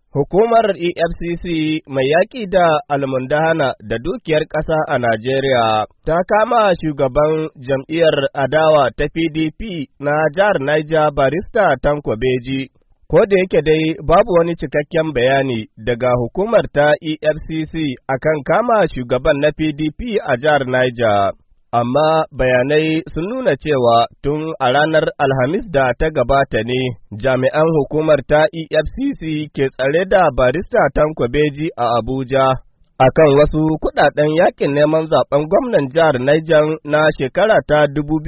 Hukumar EFCC mai yaƙi da almundahana da dukiyar ƙasa a Najeriya ta kama shugaban jam'iyyar adawa ta PDP na jihar Niger Barista Tanko Beji. Ko da yake dai babu wani cikakken bayani daga hukumar ta EFCC akan kama shugaban na PDP a jihar Niger. Amma bayanai sun nuna cewa tun a ranar Alhamis da ta gabata ne jami'an hukumar ta EFCC ke tsare da Barista Tanko Beji a Abuja akan wasu kuɗaɗen yakin neman zaben gwamnan jihar Niger na shekara ta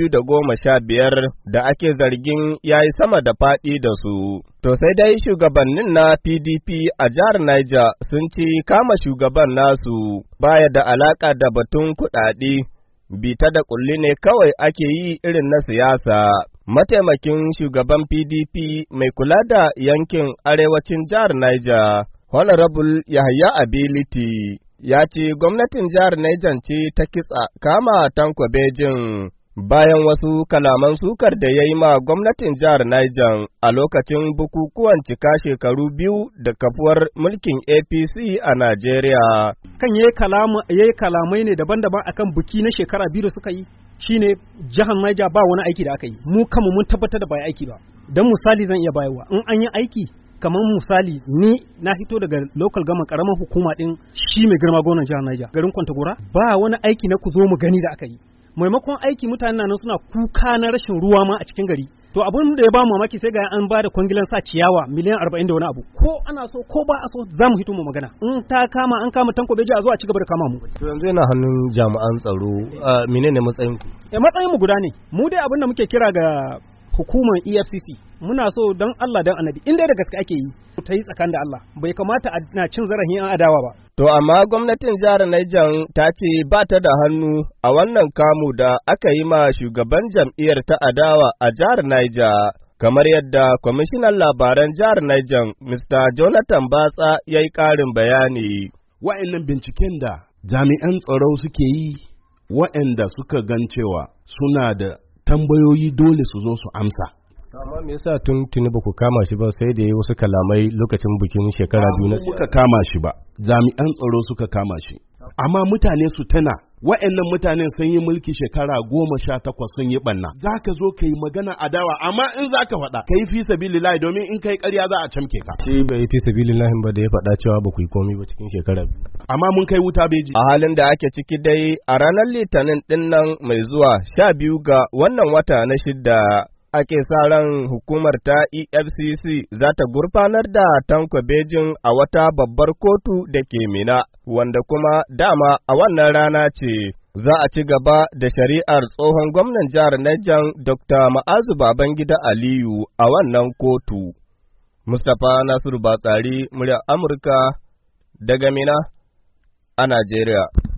2015 da ake zargin yayi sama da faɗi da su. To sai dai shugabannin na PDP a jihar Niger sun ci kama shugaban nasu baya da alaka da batun kuɗaɗe. Bita da ƙulli ne kawai ake yi irin na siyasa. Mataimakin shugaban PDP mai kula da yankin arewacin jihar Niger, Honorable Yahaya Ability, ya ce gwamnatin jihar Niger ce ta kitsa kama Tanko Bejin bayan wasu kalaman sukar da ya yi ma gwamnatin jihar Niger a lokacin bukukuwan cika shekaru 2 da kafuwar mulkin APC a Najeriya. Kan yayi kalamai ne daban-daban akan buki na shekara 2 da suka yi, shine jihar Niger ba wani aiki da aka yi. Mu kanmu mun tabbatar da ba aiki ba. Dan misali zan iya bayarwa, in an yi aiki kamar misali ni na fito daga local gama karamar hukuma din shi mai girma gwamnan jihar Niger garin Kwantagora, ba wani aiki na ku zo mu gani da aka yi. Maimakon aiki mutanen nan suna kuka na rashin ruwa ma a cikin gari. To abin da ya ba mamaki sai ga an ba da kwangilan sa ciyawa miliyan 40 da wani abu. Ko ana so ko ba a so za mu hito mu magana. In ta kama an kama Tanko Beji a zo a ci gaba da kama mu. To yanzu yana hannun jami'an tsaro. Menene matsayin ku? Matsayin mu guda ne. Mu dai abin da muke kira ga hukumar EFCC muna so don Allah don Annabi in dai da gaske ake yi ta yi tsakanin da Allah bai kamata a na cin zarafin yan adawa ba. To amma gwamnatin jihar Niger ta ce ba ta da hannu a wannan kamu da aka yi ma shugaban jam'iyyar ta adawa a jihar Niger, kamar yadda kwamishinan labaran jihar Niger Mr. Jonathan Batsa ya yi ƙarin bayani. Wa'annan binciken da jami'an tsaro suke yi wa'anda suka gan cewa suna da tambayoyi dole su zo su amsa. Amma me yasa tuni ba ku kama shi ba sai da yi wasu kalamai lokacin bikin shekara 2 na suka kama shi ba, jami'an tsaro suka kama shi. Amma mutane su tana, wa'annan mutanen sun yi mulki shekara 18 sun yi ɓanna. Za ka zo ka yi magana adawa, amma in za ka faɗa, ka yi fi sabilillahi domin in ka yi ƙarya za a camke ka. Shi bai fi sabilillahi ba da ya faɗa cewa ba ku yi komai ba cikin shekara 2. Amma mun kai wuta Beji. A halin da ake ciki dai a ranar Litinin ɗin nan mai zuwa 12 ga wannan wata na 6. Ake sa ran hukumar ta EFCC za ta gurfanar da Tanko Bejin a wata babbar kotu da ke Mina, wanda kuma dama a wannan rana ce za a ci gaba da shari'ar tsohon gwamnan jihar Niger Dr. Ma'azu Babangida Aliyu a wannan kotu. Mustapha Nasiru Batsari, muryar Amurka daga Mina a Najeriya.